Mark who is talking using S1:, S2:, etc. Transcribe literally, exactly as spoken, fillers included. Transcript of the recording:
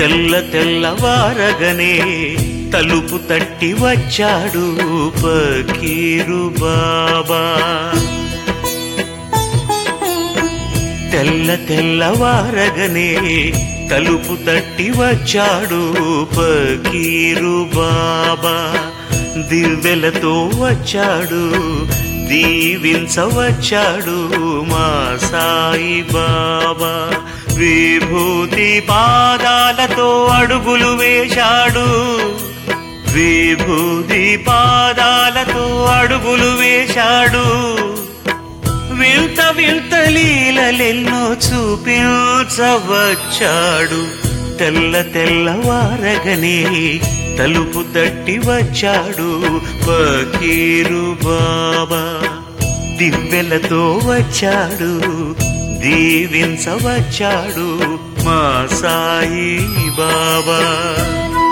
S1: తెల్ల తెల్లవారగనే తలుపు తట్టి వచ్చాడు ఫకీరు బాబా. తెల్ల తెల్లవారగనే తలుపు తట్టి వచ్చాడు ఫకీరు బాబా. దివ్వెలతో వచ్చాడు దీవించవచ్చాడు మా సాయి బాబా. విభూతి పాదాలతో అడుగులు వేశాడు, విభూతి పాదాలతో అడుగులు వేశాడు. వింత వింత లీలలెన్నో చూపించవచ్చాడు. తెల్ల తెల్లవారగనే తలుపు తట్టి వచ్చాడు ఫకీరు బాబా. దివ్వెలతో వచ్చాడు దీవించవచ్చాడు మా సాయి బాబా.